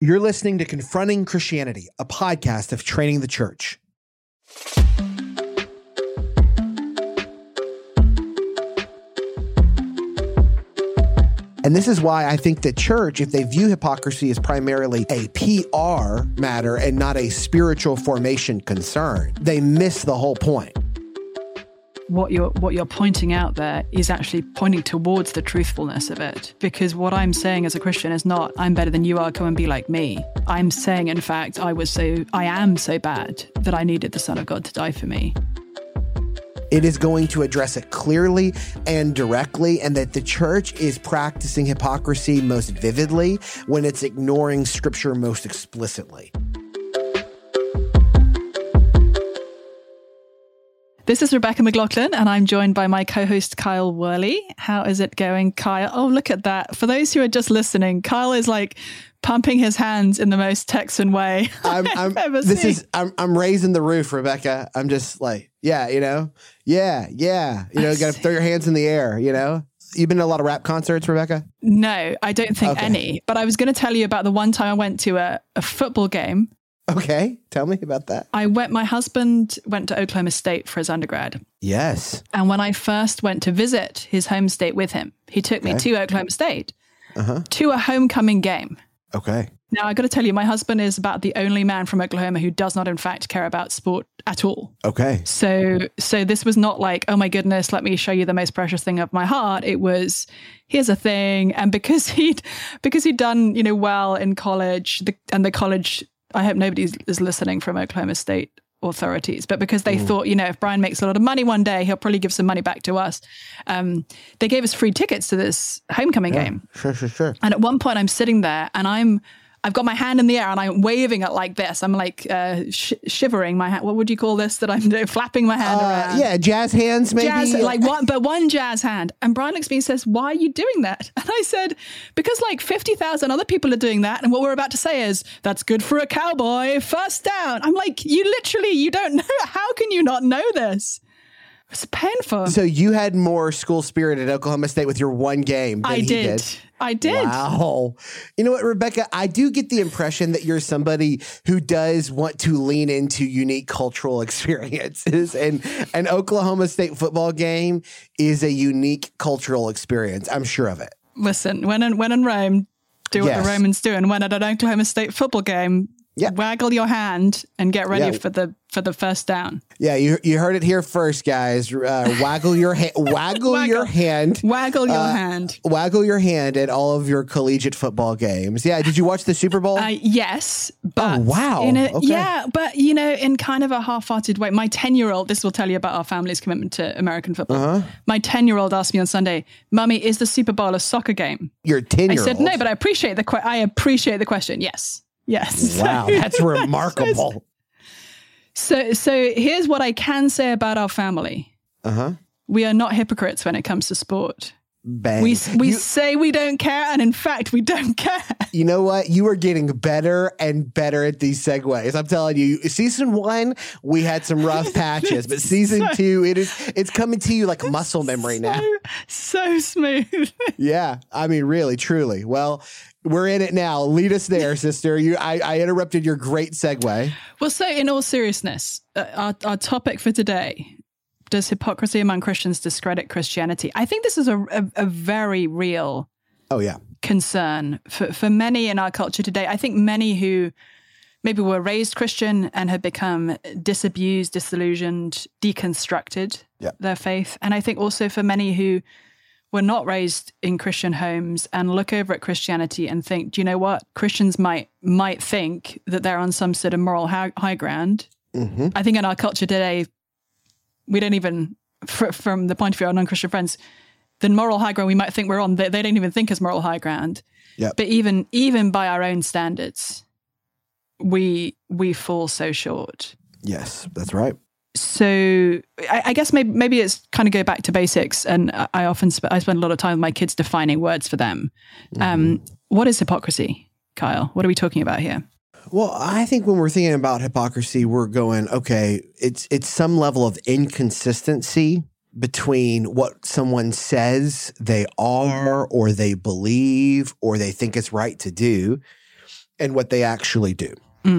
You're listening to Confronting Christianity, a podcast of Training the Church. And this is why I think the church, if they view hypocrisy as primarily a PR matter and not a spiritual formation concern, they miss the whole point. What you're pointing out there is actually pointing towards the truthfulness of it. Because what I'm saying as a Christian is not, I'm better than you are, come and be like me. I'm saying, in fact, I am so bad that I needed the Son of God to die for me. It is going to address it clearly and directly, and that the church is practicing hypocrisy most vividly when it's ignoring Scripture most explicitly. This is Rebecca McLaughlin, and I'm joined by my co-host, Kyle Worley. How is it going, Kyle? Oh, look at that. For those who are just listening, Kyle is like pumping his hands in the most Texan way I've ever seen. I'm raising the roof, Rebecca. I'm just like, yeah. You got to throw your hands in the air, You've been to a lot of rap concerts, Rebecca? No, I don't think any. But I was going to tell you about the one time I went to a football game. Okay, tell me about that. My husband went to Oklahoma State for his undergrad. Yes. And when I first went to visit his home state with him, he took me to Oklahoma State to a homecoming game. Okay. Now, I got to tell you, my husband is about the only man from Oklahoma who does not, in fact, care about sport at all. Okay. So this was not like, oh my goodness, let me show you the most precious thing of my heart. It was, here's a thing. And because he'd done, well in college, the college, I hope nobody is listening from Oklahoma State authorities, but because they thought, if Brian makes a lot of money one day, he'll probably give some money back to us. They gave us free tickets to this homecoming game. Sure. And at one point I'm sitting there and I've got my hand in the air and I'm waving it like this. I'm like shivering my hand. What would you call this that I'm doing? Flapping my hand around. Yeah, jazz hands maybe. One jazz hand. And Brian looks at me and says, why are you doing that? And I said, because 50,000 other people are doing that. And what we're about to say is, that's good for a cowboy, first down. I'm like, you don't know. How can you not know this? It's painful. So you had more school spirit at Oklahoma State with your one game than he did. I did. Wow. You know what, Rebecca? I do get the impression that you're somebody who does want to lean into unique cultural experiences. And an Oklahoma State football game is a unique cultural experience. I'm sure of it. Listen, when in Rome, do what the Romans do. And when at an Oklahoma State football game, waggle your hand and get ready for the first down. Yeah, you heard it here first, guys. Waggle your hand. Waggle your hand. Waggle your hand. Waggle your hand at all of your collegiate football games. Yeah. Did you watch the Super Bowl? Yes. But wow. Yeah, but in kind of a half-hearted way. My 10-year-old. This will tell you about our family's commitment to American football. My 10-year-old asked me on Sunday, "Mummy, is the Super Bowl a soccer game?" Your 10-year-old. I said no, but I appreciate the question. Yes. Wow, that's remarkable. So here's what I can say about our family. We are not hypocrites when it comes to sport. Bang. We say we don't care, and in fact, we don't care. You know what? You are getting better and better at these segues. I'm telling you, season 1, we had some rough patches, but season 2, it's coming to you like muscle memory now. So smooth. Yeah, I mean, really, truly. Well, we're in it now. Lead us there, sister. I interrupted your great segue. Well, so in all seriousness, our topic for today, does hypocrisy among Christians discredit Christianity? I think this is a very real concern for many in our culture today. I think many who maybe were raised Christian and have become disabused, disillusioned, deconstructed their faith. And I think also for many who were not raised in Christian homes and look over at Christianity and think, do you know what? Christians might think that they're on some sort of moral high ground. I think in our culture today, we don't even, from the point of view of our non-Christian friends, the moral high ground we might think we're on, they don't even think is moral high ground. But even by our own standards, we fall so short. Yes, that's right. So I guess maybe it's kind of go back to basics. And I spend a lot of time with my kids defining words for them. What is hypocrisy, Kyle? What are we talking about here? Well, I think when we're thinking about hypocrisy, we're going, okay, it's some level of inconsistency between what someone says they are or they believe or they think it's right to do and what they actually do.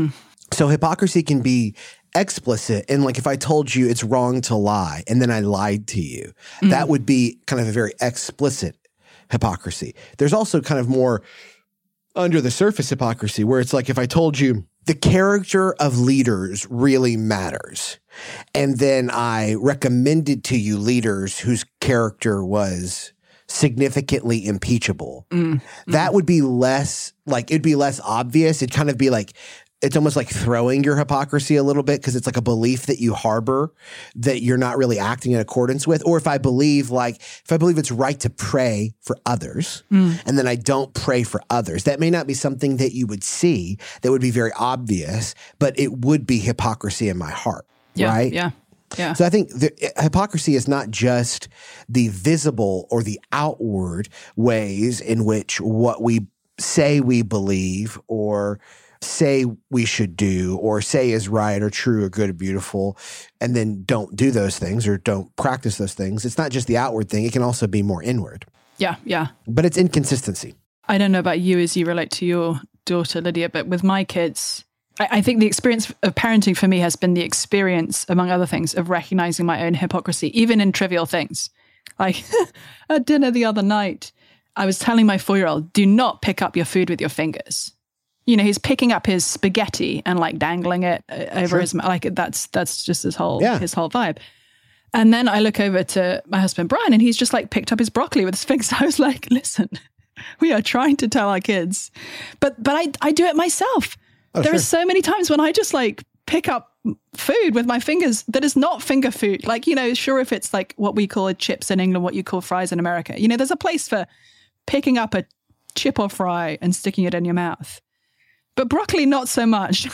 So hypocrisy can be explicit. And like if I told you it's wrong to lie and then I lied to you, that would be kind of a very explicit hypocrisy. There's also kind of more under the surface hypocrisy where it's like if I told you the character of leaders really matters, and then I recommended to you leaders whose character was significantly impeachable, that would be less like, it'd be less obvious. It'd kind of be like, it's almost like throwing your hypocrisy a little bit because it's like a belief that you harbor that you're not really acting in accordance with. Or if I believe it's right to pray for others and then I don't pray for others, that may not be something that you would see that would be very obvious, but it would be hypocrisy in my heart, right? Yeah. Yeah. So I think hypocrisy is not just the visible or the outward ways in which what we say we believe or say we should do or say is right or true or good or beautiful, and then don't do those things or don't practice those things. It's not just the outward thing. It can also be more inward. Yeah, yeah. But it's inconsistency. I don't know about you as you relate to your daughter, Lydia, but with my kids, I think the experience of parenting for me has been the experience, among other things, of recognizing my own hypocrisy, even in trivial things. Like at dinner the other night, I was telling my 4-year-old, do not pick up your food with your fingers. You know, he's picking up his spaghetti and like dangling it over his mouth. Like that's just his whole vibe. And then I look over to my husband, Brian, and he's just like picked up his broccoli with his fingers. I was like, listen, we are trying to tell our kids, but I do it myself. There are so many times when I just like pick up food with my fingers that is not finger food. Like, you know, sure, if it's like what we call chips in England, what you call fries in America, you know, there's a place for picking up a chip or fry and sticking it in your mouth. But broccoli, not so much.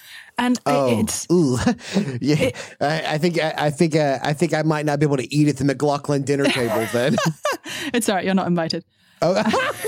It's yeah. I think I might not be able to eat at the McLaughlin dinner table then. It's all right. You're not invited. Oh,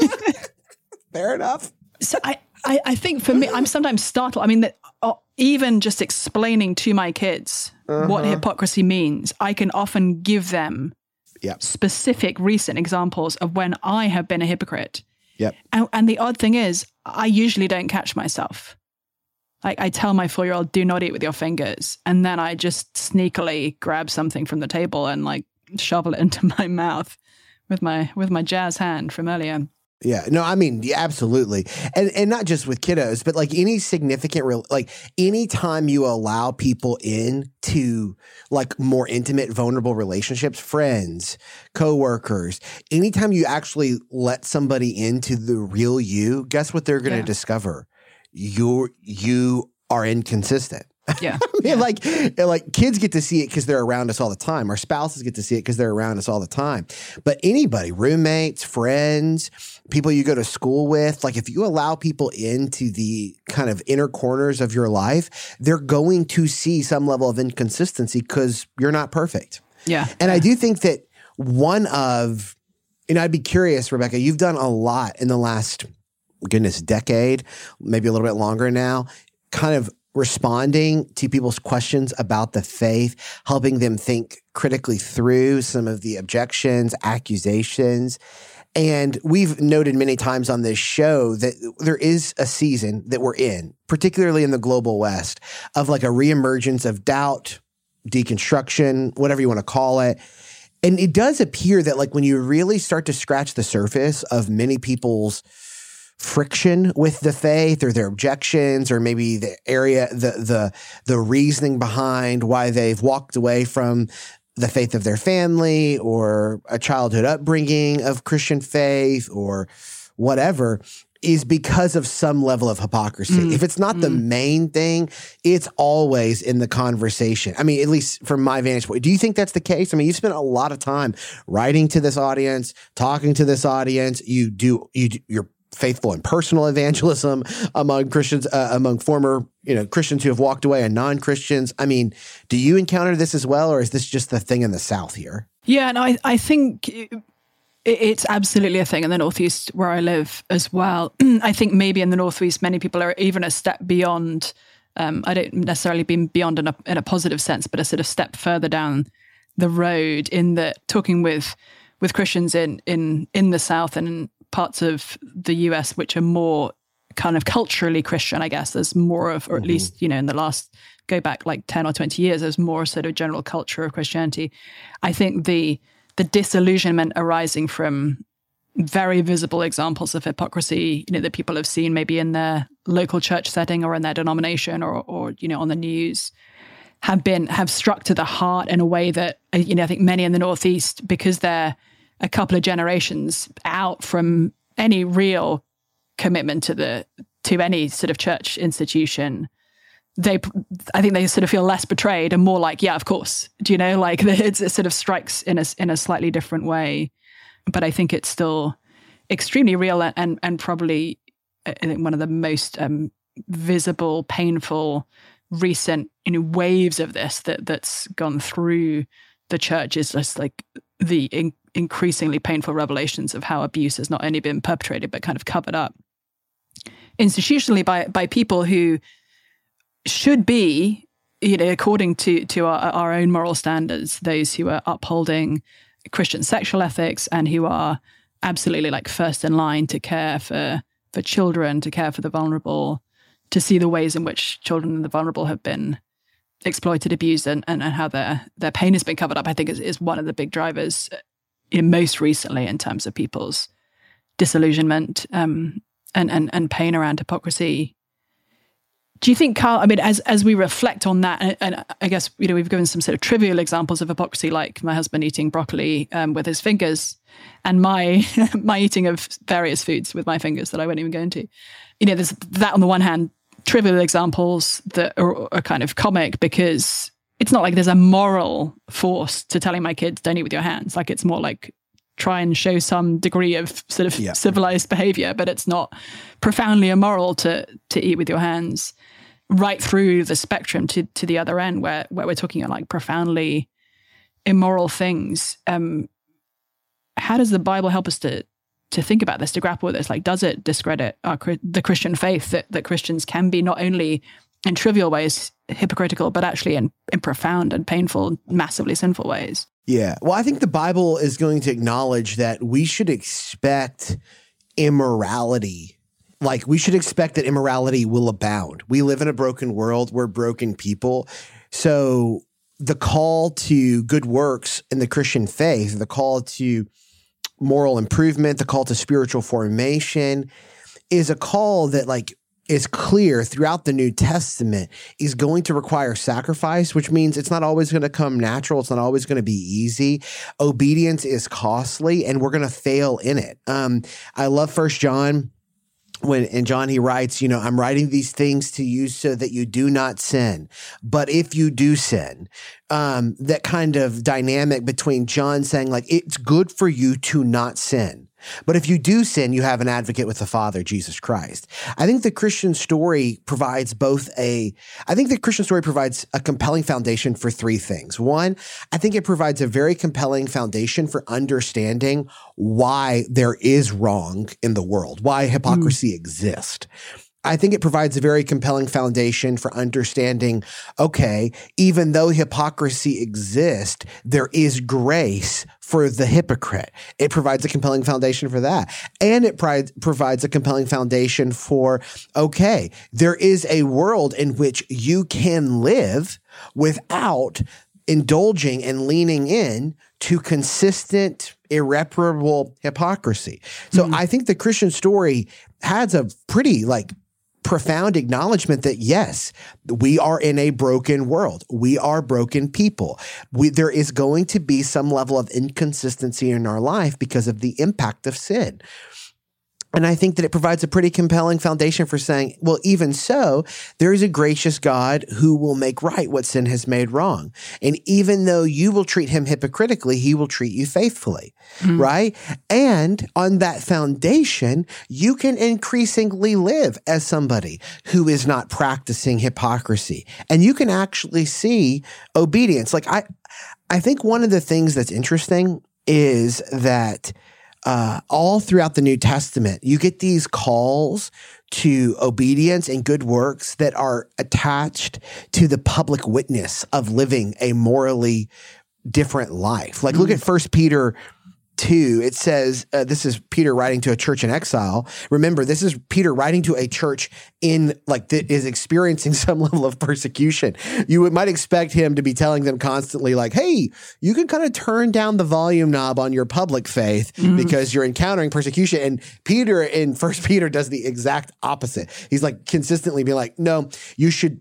fair enough. So I think for me, I'm sometimes startled. I mean, even just explaining to my kids what hypocrisy means, I can often give them specific recent examples of when I have been a hypocrite. Yep. And the odd thing is, I usually don't catch myself. Like I tell my 4-year-old, do not eat with your fingers. And then I just sneakily grab something from the table and like shovel it into my mouth with my jazz hand from earlier. Yeah, no, I mean, yeah, absolutely. And not just with kiddos, but like any significant, like anytime you allow people into like more intimate, vulnerable relationships, friends, coworkers, anytime you actually let somebody into the real you, guess what they're going to discover? You are inconsistent. Yeah. I mean, like kids get to see it because they're around us all the time. Our spouses get to see it because they're around us all the time. But anybody, roommates, friends, people you go to school with, like if you allow people into the kind of inner corners of your life, they're going to see some level of inconsistency because you're not perfect. Yeah. And I do think that I'd be curious, Rebecca, you've done a lot in the last, decade, maybe a little bit longer now, kind of responding to people's questions about the faith, helping them think critically through some of the objections, accusations. And we've noted many times on this show that there is a season that we're in, particularly in the global West, of like a reemergence of doubt, deconstruction, whatever you want to call it. And it does appear that like when you really start to scratch the surface of many people's friction with the faith or their objections or maybe the area, the reasoning behind why they've walked away from the faith of their family or a childhood upbringing of Christian faith or whatever is because of some level of hypocrisy. If it's not the main thing, it's always in the conversation. I mean, at least from my vantage point. Do you think that's the case? I mean, you've spent a lot of time writing to this audience, talking to this audience. You're faithful in personal evangelism among Christians, among former, Christians who have walked away and non-Christians. I mean, do you encounter this as well, or is this just the thing in the South here? Yeah, no, I think it's absolutely a thing in the Northeast where I live as well. I think maybe in the Northeast, many people are even a step beyond. I don't necessarily mean beyond in a positive sense, but a sort of step further down the road in the talking with Christians in the South and in parts of the US, which are more kind of culturally Christian, I guess. There's more of, or at least, in the last, go back like 10 or 20 years, there's more sort of general culture of Christianity. I think the disillusionment arising from very visible examples of hypocrisy, that people have seen maybe in their local church setting or in their denomination or on the news, have struck to the heart in a way that, I think many in the Northeast, because they're a couple of generations out from any real commitment to any sort of church institution, I think they sort of feel less betrayed and more like, yeah, of course, it sort of strikes in a slightly different way. But I think it's still extremely real and probably, I think, one of the most visible, painful, recent waves of this that's gone through the church is just like the increasingly painful revelations of how abuse has not only been perpetrated but kind of covered up institutionally by people who should be, according to our own moral standards, those who are upholding Christian sexual ethics and who are absolutely like first in line to care for children, to care for the vulnerable, to see the ways in which children and the vulnerable have been exploited, abused, and how their pain has been covered up, I think is one of the big drivers most recently in terms of people's disillusionment and pain around hypocrisy. Do you think, Carl, I mean, as we reflect on that, and I guess, we've given some sort of trivial examples of hypocrisy, like my husband eating broccoli with his fingers and my eating of various foods with my fingers that I won't even go into. There's that on the one hand, trivial examples that are kind of comic because it's not like there's a moral force to telling my kids don't eat with your hands. Like it's more like try and show some degree of sort of civilized behavior, but it's not profoundly immoral to eat with your hands. Right through the spectrum to the other end where we're talking about like profoundly immoral things. How does the Bible help us to think about this, to grapple with this? Like, does it discredit the Christian faith that Christians can be not only in trivial ways hypocritical, but actually in profound and painful, massively sinful ways? Yeah. Well, I think the Bible is going to acknowledge that we should expect immorality. Like, we should expect that immorality will abound. We live in a broken world. We're broken people. So the call to good works in the Christian faith, the call to moral improvement, the call to spiritual formation is a call that is clear throughout the New Testament is going to require sacrifice, which means it's not always going to come natural. It's not always going to be easy. Obedience is costly and we're going to fail in it. I love 1 John. When in John, he writes, I'm writing these things to you so that you do not sin. But if you do sin, that kind of dynamic between John saying it's good for you to not sin. But if you do sin, you have an advocate with the Father, Jesus Christ. I think the Christian story provides a compelling foundation for three things. One, I think it provides a very compelling foundation for understanding why there is wrong in the world, why hypocrisy exists. I think it provides a very compelling foundation for understanding, okay, even though hypocrisy exists, there is grace for the hypocrite. It provides a compelling foundation for that. And it provides a compelling foundation for, okay, there is a world in which you can live without indulging and leaning in to consistent, irreparable hypocrisy. So I think the Christian story has a pretty profound acknowledgement that yes, we are in a broken world. We are broken people. There is going to be some level of inconsistency in our life because of the impact of sin. And I think that it provides a pretty compelling foundation for saying, well, even so, there is a gracious God who will make right what sin has made wrong. And even though you will treat him hypocritically, he will treat you faithfully, right? And on that foundation, you can increasingly live as somebody who is not practicing hypocrisy. And you can actually see obedience. I think one of the things that's interesting is that all throughout the New Testament, you get these calls to obedience and good works that are attached to the public witness of living a morally different life. Look at 1 Peter 2, it says, this is Peter writing to a church in exile. Remember, this is Peter writing to a church that is experiencing some level of persecution. You might expect him to be telling them constantly like, hey, you can kind of turn down the volume knob on your public faith because you're encountering persecution. And Peter in 1 Peter does the exact opposite. He's like consistently being like, no, you should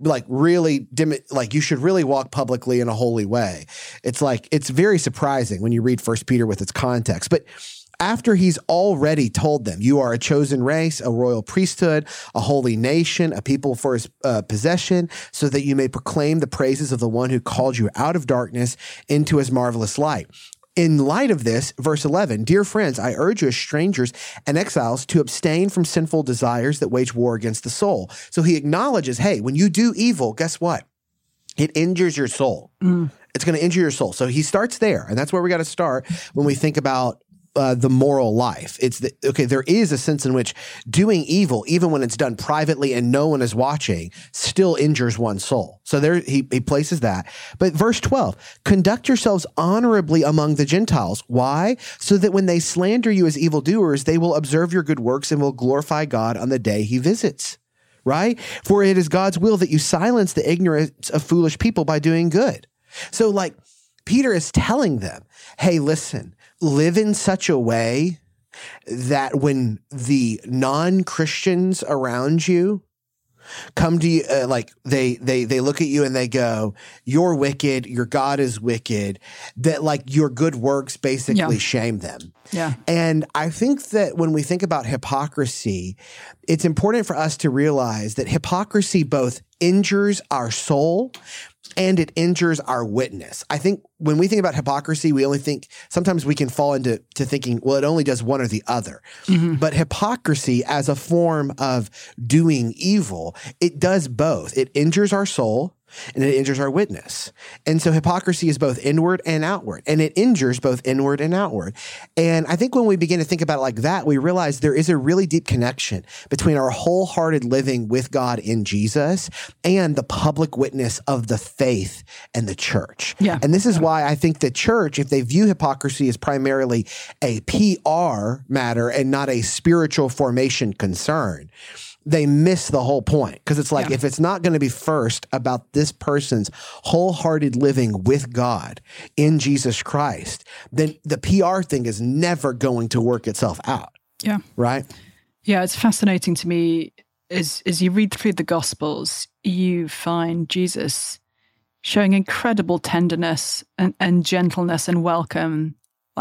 you should really walk publicly in a holy way. It's like, it's very surprising when you read 1 Peter with its context. But after he's already told them, you are a chosen race, a royal priesthood, a holy nation, a people for his possession, so that you may proclaim the praises of the one who called you out of darkness into his marvelous light. In light of this, verse 11, dear friends, I urge you as strangers and exiles to abstain from sinful desires that wage war against the soul. So he acknowledges, hey, when you do evil, guess what? It injures your soul. It's going to injure your soul. So he starts there, and that's where we got to start when we think about the moral life. There is a sense in which doing evil, even when it's done privately and no one is watching, still injures one's soul. So there he places that. But verse 12, conduct yourselves honorably among the Gentiles. Why? So that when they slander you as evildoers, they will observe your good works and will glorify God on the day he visits. Right? For it is God's will that you silence the ignorance of foolish people by doing good. So like Peter is telling them, hey, listen, live in such a way that when the non-Christians around you come to you, they look at you and they go, you're wicked, your God is wicked, that like your good works basically shame them. Yeah. And I think that when we think about hypocrisy, it's important for us to realize that hypocrisy both injures our soul and it injures our witness. I think when we think about hypocrisy, we only think, sometimes we can fall into thinking, well, it only does one or the other. But hypocrisy as a form of doing evil, it does both. It injures our soul and it injures our witness. And so hypocrisy is both inward and outward, and it injures both inward and outward. And I think when we begin to think about it like that, we realize there is a really deep connection between our wholehearted living with God in Jesus and the public witness of the faith and the church. Yeah. And this is why I think the church, if they view hypocrisy as primarily a PR matter and not a spiritual formation concern, they miss the whole point. Because it's like, if it's not going to be first about this person's wholehearted living with God in Jesus Christ, then the PR thing is never going to work itself out. Yeah. Right? Yeah, it's fascinating to me as you read through the Gospels, you find Jesus showing incredible tenderness and gentleness and welcome,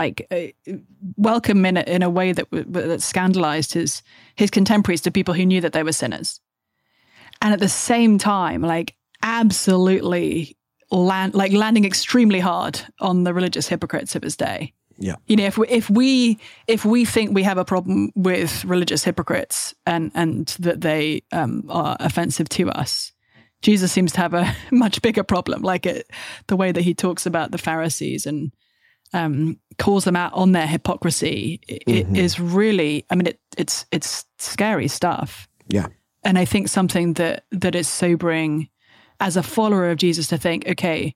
welcome in a way that scandalized his contemporaries to people who knew that they were sinners. And at the same time, absolutely landing extremely hard on the religious hypocrites of his day. Yeah. You know, if we think we have a problem with religious hypocrites and that they are offensive to us, Jesus seems to have a much bigger problem. The way that he talks about the Pharisees and calls them out on their hypocrisy is really, it's scary stuff. Yeah. And I think something that is sobering as a follower of Jesus to think, okay,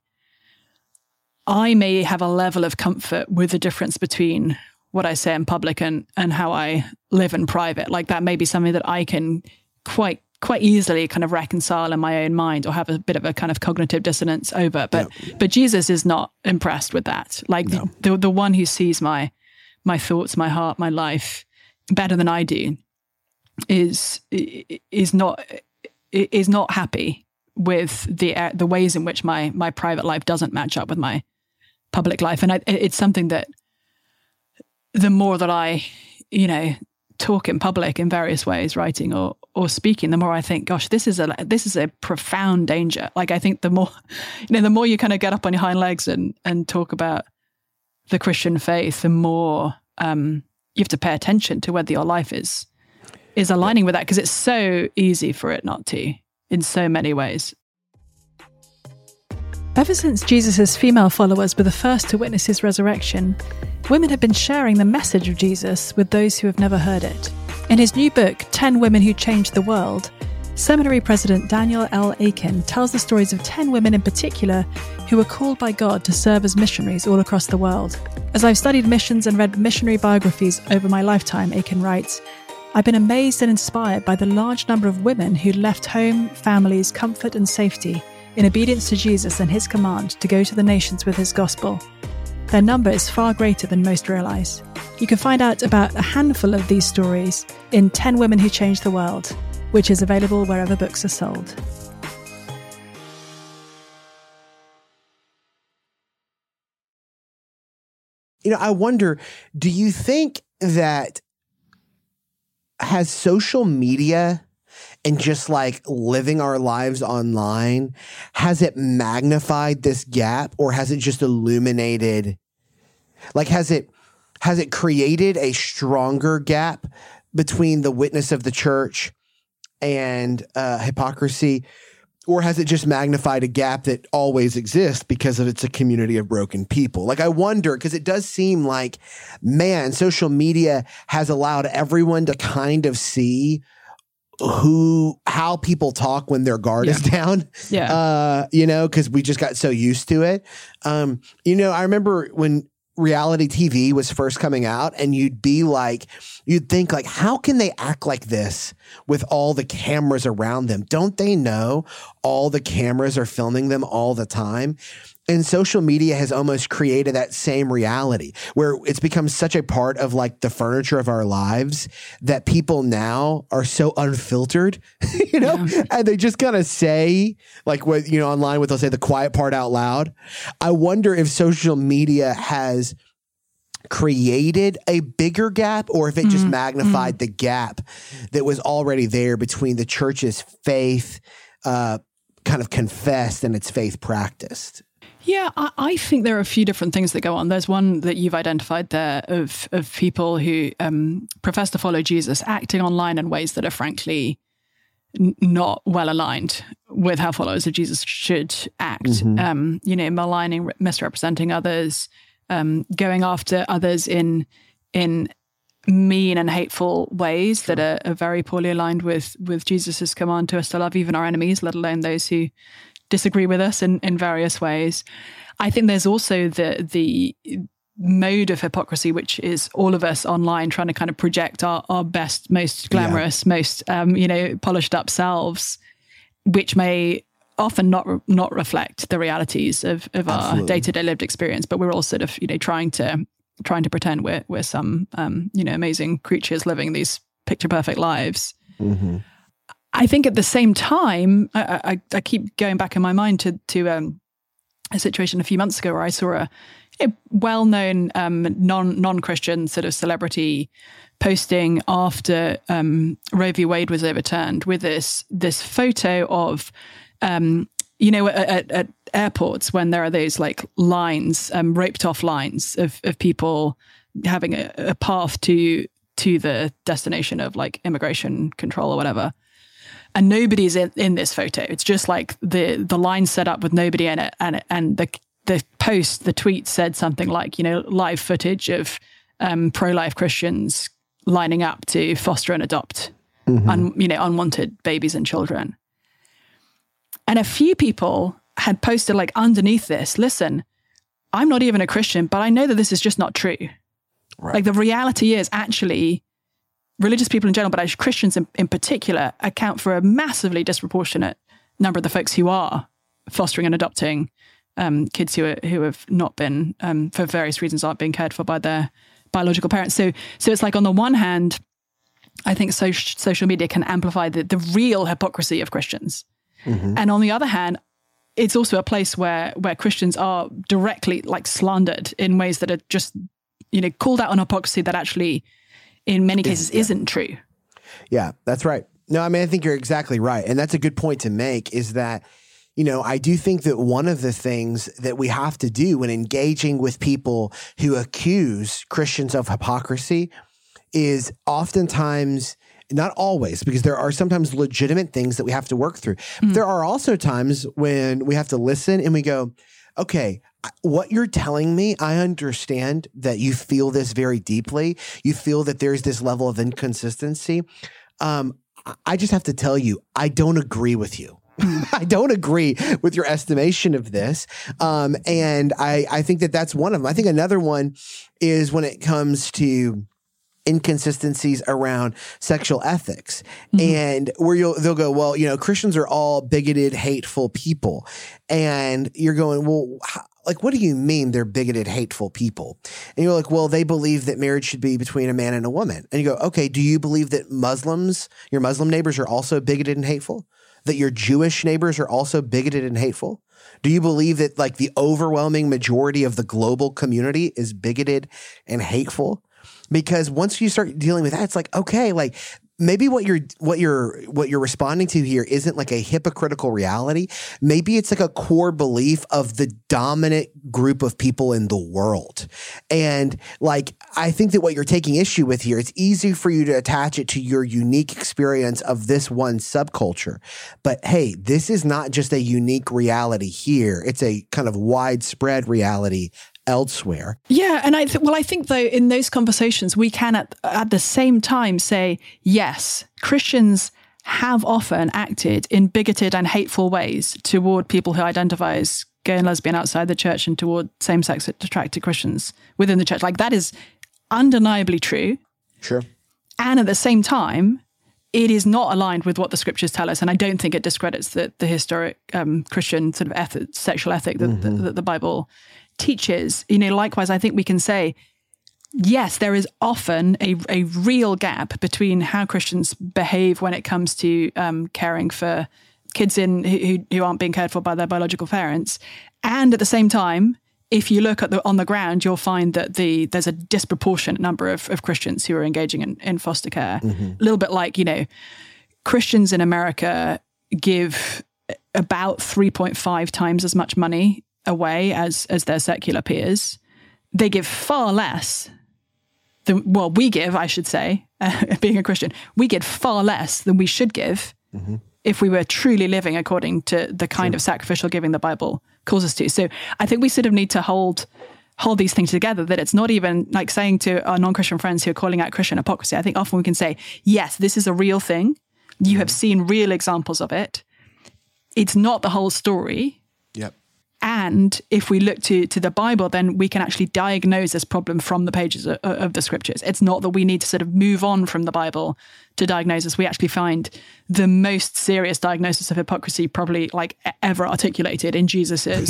I may have a level of comfort with the difference between what I say in public and how I live in private. That may be something that I can quite easily kind of reconcile in my own mind or have a bit of a kind of cognitive dissonance over. But Jesus is not impressed with that. The one who sees my thoughts, my heart, my life better than I do is not happy with the ways in which my private life doesn't match up with my public life. And it's something that the more that I, talk in public in various ways, writing or speaking, the more I think, gosh, this is a profound danger. I think the more you kind of get up on your hind legs and talk about the Christian faith, the more you have to pay attention to whether your life is aligning with that, because it's so easy for it not to in so many ways. Ever since Jesus' female followers were the first to witness his resurrection, women have been sharing the message of Jesus with those who have never heard it. In his new book, 10 Women Who Changed the World, Seminary President Daniel L. Akin tells the stories of 10 women in particular who were called by God to serve as missionaries all across the world. As I've studied missions and read missionary biographies over my lifetime, Akin writes, I've been amazed and inspired by the large number of women who left home, families, comfort and safety in obedience to Jesus and his command to go to the nations with his gospel. Their number is far greater than most realize. You can find out about a handful of these stories in 10 Women Who Changed the World, which is available wherever books are sold. I wonder, do you think that has social media and just like living our lives online, has it magnified this gap, or has it just illuminated, like has it created a stronger gap between the witness of the church and hypocrisy, or has it just magnified a gap that always exists because it's a community of broken people? Like, I wonder, because it does seem like, man, social media has allowed everyone to kind of see how people talk when their guard is down. Yeah. Because we just got so used to it. I remember when reality TV was first coming out, and you'd think like, how can they act like this with all the cameras around them? Don't they know all the cameras are filming them all the time? And social media has almost created that same reality where it's become such a part of like the furniture of our lives that people now are so unfiltered, and they just kind of say like what, online, what they'll say the quiet part out loud. I wonder if social media has created a bigger gap, or if it just magnified the gap that was already there between the church's faith kind of confessed and its faith practiced. Yeah, I think there are a few different things that go on. There's one that you've identified there of people who profess to follow Jesus acting online in ways that are frankly not well aligned with how followers of Jesus should act. Maligning, misrepresenting others, going after others in mean and hateful ways that are very poorly aligned with Jesus's command to us to love even our enemies, let alone those who disagree with us in various ways. I think there's also the mode of hypocrisy, which is all of us online trying to kind of project our best, most glamorous, most polished up selves, which may often not reflect the realities of our day-to-day lived experience. But we're all sort of trying to pretend we're some amazing creatures living these picture perfect lives. Mm-hmm. I think at the same time, I keep going back in my mind to a situation a few months ago where I saw a well-known non-Christian sort of celebrity posting after Roe v. Wade was overturned with this photo of at airports when there are those like lines, roped off lines of people having a path to the destination of like immigration control or whatever. And nobody's in this photo. It's just like the line set up with nobody in it. And the tweet said something like, live footage of pro-life Christians lining up to foster and adopt unwanted babies and children. And a few people had posted like underneath this, listen, I'm not even a Christian, but I know that this is just not true. Right. Like the reality is actually religious people in general, but actually Christians in particular, account for a massively disproportionate number of the folks who are fostering and adopting kids who have not been, for various reasons, aren't being cared for by their biological parents. So it's like on the one hand, I think social media can amplify the real hypocrisy of Christians. Mm-hmm. And on the other hand, it's also a place where Christians are directly like slandered in ways that are just, called out on hypocrisy that actually in many cases isn't true. Yeah, that's right. No, I mean, I think you're exactly right. And that's a good point to make is that, I do think that one of the things that we have to do when engaging with people who accuse Christians of hypocrisy is oftentimes, not always, because there are sometimes legitimate things that we have to work through. Mm-hmm. There are also times when we have to listen and we go, okay, what you're telling me, I understand that you feel this very deeply. You feel that there's this level of inconsistency. I just have to tell you, I don't agree with you. I don't agree with your estimation of this. And I think that that's one of them. I think another one is when it comes to inconsistencies around sexual ethics, and where they'll go, well, Christians are all bigoted, hateful people. And you're going, well, like, what do you mean they're bigoted, hateful people? And you're like, well, they believe that marriage should be between a man and a woman. And you go, okay, do you believe that your Muslim neighbors are also bigoted and hateful? That your Jewish neighbors are also bigoted and hateful? Do you believe that like the overwhelming majority of the global community is bigoted and hateful? Because once you start dealing with that, it's like, okay, like maybe what you're responding to here isn't like a hypocritical reality. Maybe it's like a core belief of the dominant group of people in the world. And like, I think that what you're taking issue with here, it's easy for you to attach it to your unique experience of this one subculture. But hey, this is not just a unique reality here. It's a kind of widespread reality elsewhere. Yeah. And I think though, in those conversations, we can at the same time say, yes, Christians have often acted in bigoted and hateful ways toward people who identify as gay and lesbian outside the church and toward same-sex attracted Christians within the church. Like, that is undeniably true. Sure. And at the same time, it is not aligned with what the scriptures tell us. And I don't think it discredits the historic Christian sort of sexual ethic that the Bible teaches. Likewise, I think we can say, yes, there is often a real gap between how Christians behave when it comes to caring for kids who aren't being cared for by their biological parents. And at the same time, if you look on the ground, you'll find that there's a disproportionate number of Christians who are engaging in foster care. A little bit like, Christians in America give about 3.5 times as much money away as their secular peers. They give far less than, we give, I should say, being a Christian, we give far less than we should give if we were truly living according to the kind of sacrificial giving the Bible calls us to. So I think we sort of need to hold these things together, that it's not even like saying to our non-Christian friends who are calling out Christian hypocrisy. I think often we can say, yes, this is a real thing. You have seen real examples of it. It's not the whole story. Yep. And if we look to the Bible, then we can actually diagnose this problem from the pages of the scriptures. It's not that we need to sort of move on from the Bible to diagnose this. We actually find the most serious diagnosis of hypocrisy probably like ever articulated in Jesus's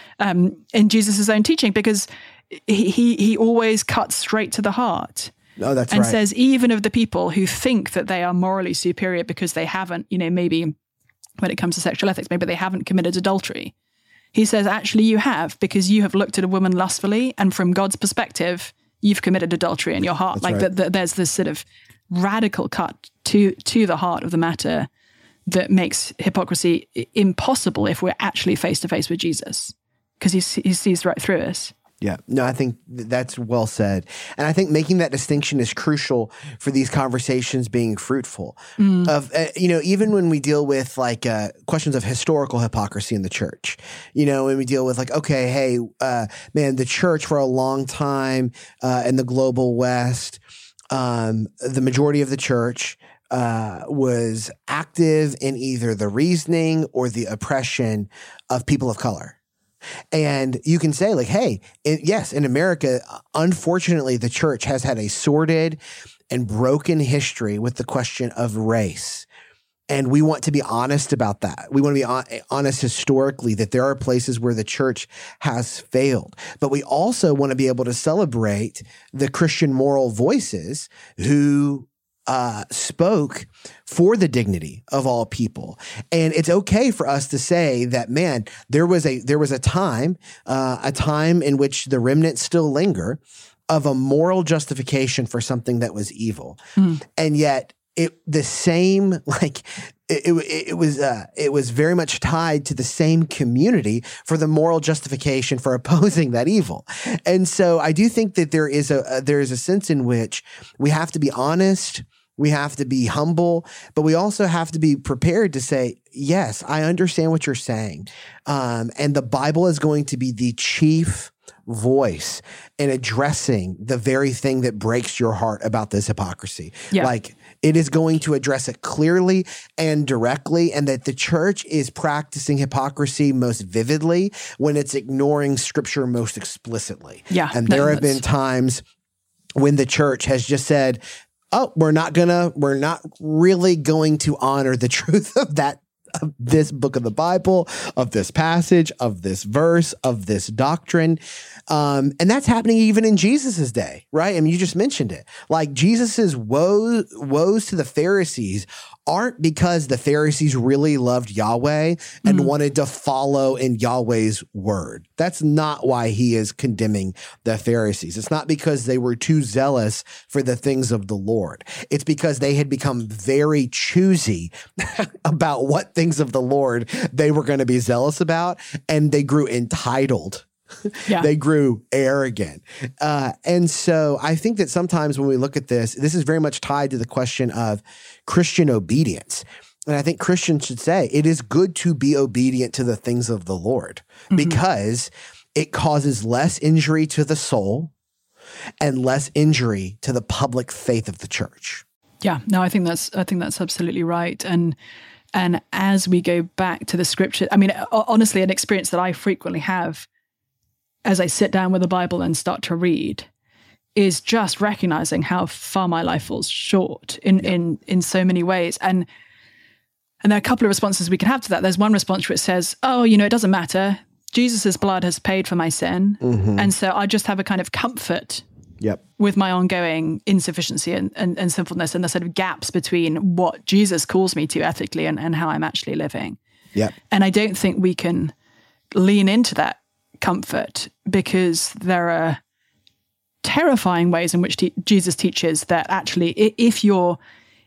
own teaching, because he always cuts straight to the heart. Oh, that's and right. says, even of the people who think that they are morally superior because they haven't, maybe when it comes to sexual ethics, maybe they haven't committed adultery. He says, actually, you have, because you have looked at a woman lustfully, and from God's perspective, you've committed adultery in your heart. That's like right. There's this sort of radical cut to the heart of the matter that makes hypocrisy impossible if we're actually face to face with Jesus, because he sees right through us. Yeah, no, I think that's well said. And I think making that distinction is crucial for these conversations being fruitful. Of even when we deal with like questions of historical hypocrisy in the church, when we deal with like, okay, hey, man, the church for a long time in the global West, the majority of the church was active in either the reasoning or the oppression of people of color. And you can say like, hey, in America, unfortunately, the church has had a sordid and broken history with the question of race. And we want to be honest about that. We want to be honest historically that there are places where the church has failed. But we also want to be able to celebrate the Christian moral voices who spoke for the dignity of all people. And it's okay for us to say that, man, there was a time in which the remnants still linger of a moral justification for something that was evil. And yet it was very much tied to the same community for the moral justification for opposing that evil. And so I do think that there is a sense in which we have to be honest, we have to be humble, but we also have to be prepared to say, yes, I understand what you're saying. And the Bible is going to be the chief voice in addressing the very thing that breaks your heart about this hypocrisy. Yeah. Like It is going to address it clearly and directly, and that the church is practicing hypocrisy most vividly when it's ignoring Scripture most explicitly. Yeah, and there have been times when the church has just said, "Oh, we're not really going to honor the truth of this book of the Bible, of this passage, of this verse, of this doctrine." And that's happening even in Jesus's day, right? I mean, you just mentioned it. Like Jesus's woes to the Pharisees aren't because the Pharisees really loved Yahweh and wanted to follow in Yahweh's word. That's not why he is condemning the Pharisees. It's not because they were too zealous for the things of the Lord. It's because they had become very choosy about what things of the Lord they were going to be zealous about, and they grew entitled. Yeah. They grew arrogant. And so I think that sometimes when we look at this is very much tied to the question of Christian obedience. And I think Christians should say it is good to be obedient to the things of the Lord because it causes less injury to the soul and less injury to the public faith of the church. Yeah, no, I think that's absolutely right. And as we go back to the Scripture, I mean, honestly, an experience that I frequently have as I sit down with the Bible and start to read is just recognizing how far my life falls short in so many ways. And there are a couple of responses we can have to that. There's one response where it says, oh, it doesn't matter. Jesus's blood has paid for my sin. And so I just have a kind of comfort with my ongoing insufficiency and sinfulness and the sort of gaps between what Jesus calls me to ethically and how I'm actually living. And I don't think we can lean into that comfort because there are terrifying ways in which Jesus teaches that actually if your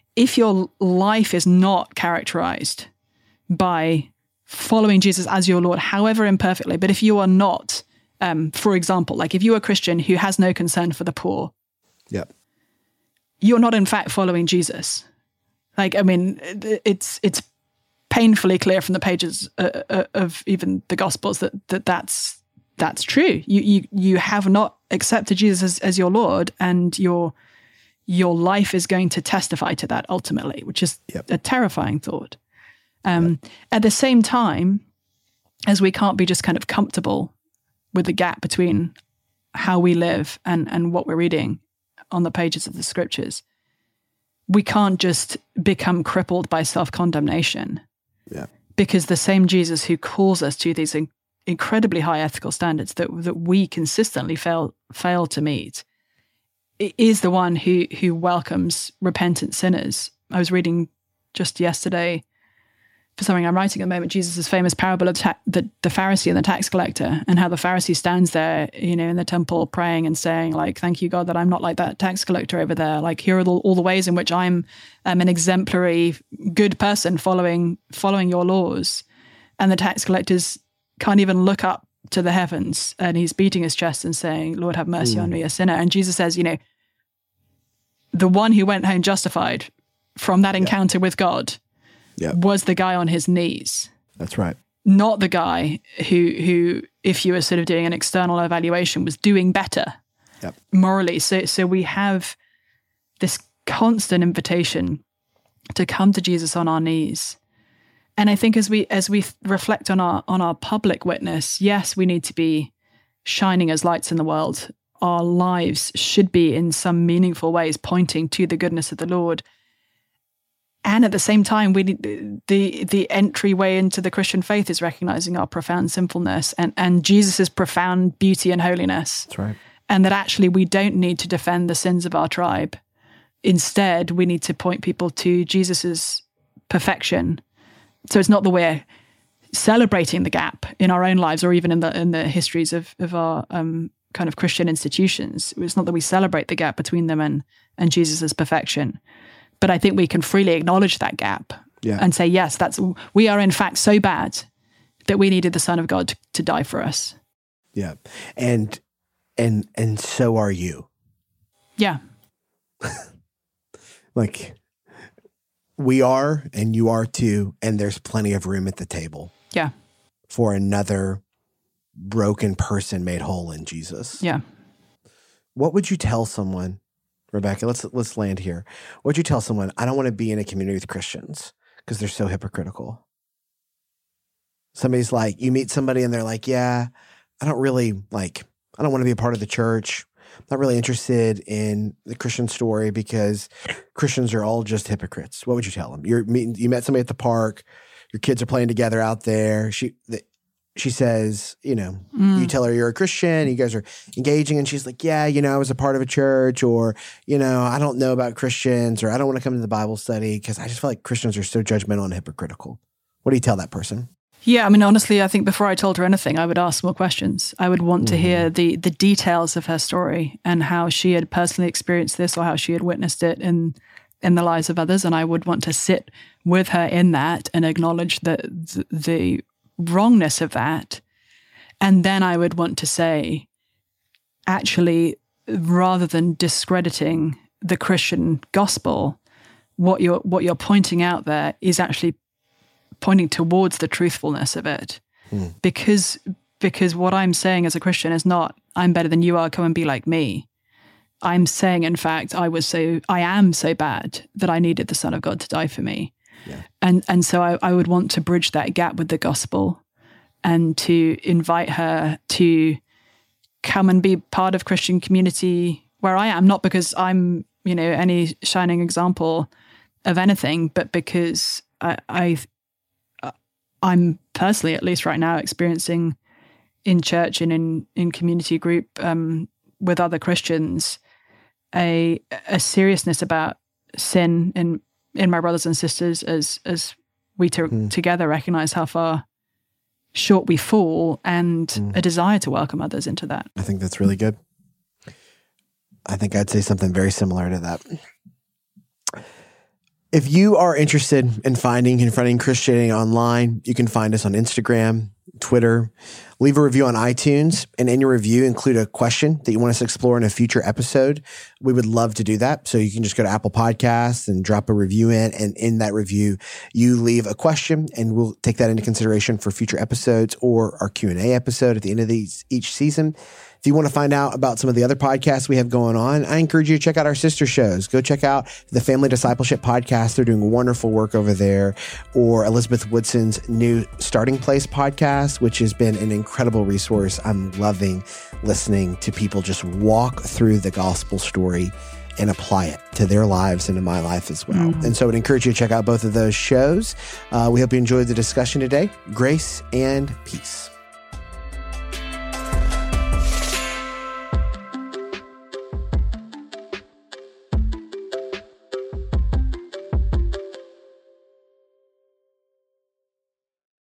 life is not characterized by following Jesus as your Lord, however imperfectly, but if you are not, for example, like if you're a Christian who has no concern for the poor, you're not in fact following Jesus. Like, I mean, it's painfully clear from the pages of even the Gospels that's true. You have not accepted Jesus as your Lord, and your life is going to testify to that ultimately, which is a terrifying thought. At the same time, as we can't be just kind of comfortable with the gap between how we live and what we're reading on the pages of the Scriptures, we can't just become crippled by self-condemnation. Because the same Jesus who calls us to these incredibly high ethical standards that we consistently fail to meet is the one who welcomes repentant sinners. I was reading just yesterday for something I'm writing at the moment, Jesus' famous parable of the Pharisee and the tax collector, and how the Pharisee stands there, in the temple praying and saying, like, thank you, God, that I'm not like that tax collector over there. Like, here are all the ways in which I'm an exemplary good person following your laws. And the tax collectors can't even look up to the heavens, and he's beating his chest and saying, Lord, have mercy on me, a sinner. And Jesus says, the one who went home justified from that encounter with God was the guy on his knees. That's right. Not the guy who, if you were sort of doing an external evaluation, was doing better morally. So we have this constant invitation to come to Jesus on our knees. And I think as we reflect on our public witness, yes, we need to be shining as lights in the world. Our lives should be in some meaningful ways pointing to the goodness of the Lord. And at the same time, we need the entryway into the Christian faith is recognizing our profound sinfulness and Jesus's profound beauty and holiness. That's right. And that actually we don't need to defend the sins of our tribe. Instead, we need to point people to Jesus's perfection. So it's not that we're celebrating the gap in our own lives or even in the histories of our kind of Christian institutions. It's not that we celebrate the gap between them and Jesus's perfection. But I think we can freely acknowledge that gap and say, yes, we are in fact so bad that we needed the Son of God to die for us. Yeah. And so are you. Yeah. Like we are, and you are too, and there's plenty of room at the table. Yeah. For another broken person made whole in Jesus. Yeah. What would you tell someone Rebecca, let's land here. What'd you tell someone? I don't want to be in a community with Christians because they're so hypocritical. Somebody's like, you meet somebody and they're like, yeah, I don't want to be a part of the church. I'm not really interested in the Christian story because Christians are all just hypocrites. What would you tell them? You met somebody at the park. Your kids are playing together out there. She says, you tell her you're a Christian, you guys are engaging, and she's like, yeah, I was a part of a church, or, I don't know about Christians, or I don't want to come to the Bible study because I just feel like Christians are so judgmental and hypocritical. What do you tell that person? Yeah, I mean, honestly, I think before I told her anything, I would ask more questions. I would want to hear the details of her story and how she had personally experienced this or how she had witnessed it in the lives of others. And I would want to sit with her in that and acknowledge the wrongness of that. And then I would want to say, actually, rather than discrediting the Christian gospel, what you're pointing out there is actually pointing towards the truthfulness of it. Because what I'm saying as a Christian is not, I'm better than you are, come and be like me. I'm saying, in fact, I am so bad that I needed the Son of God to die for me. Yeah. And so I would want to bridge that gap with the gospel and to invite her to come and be part of Christian community where I am, not because I'm, any shining example of anything, but because I'm personally, at least right now, experiencing in church and in community group with other Christians a seriousness about sin in my brothers and sisters as we together recognize how far short we fall and a desire to welcome others into that. I think that's really good. I think I'd say something very similar to that. If you are interested in confronting Christianity online, you can find us on Instagram, Twitter. Leave a review on iTunes, and in your review, include a question that you want us to explore in a future episode. We would love to do that. So you can just go to Apple Podcasts and drop a review in, and in that review, you leave a question, and we'll take that into consideration for future episodes or our Q&A episode at the end of each season. If you want to find out about some of the other podcasts we have going on, I encourage you to check out our sister shows. Go check out the Family Discipleship Podcast. They're doing wonderful work over there. Or Elizabeth Woodson's new Starting Place podcast, which has been an incredible resource. I'm loving listening to people just walk through the gospel story and apply it to their lives and to my life as well. And so I would encourage you to check out both of those shows. We hope you enjoyed the discussion today. Grace and peace.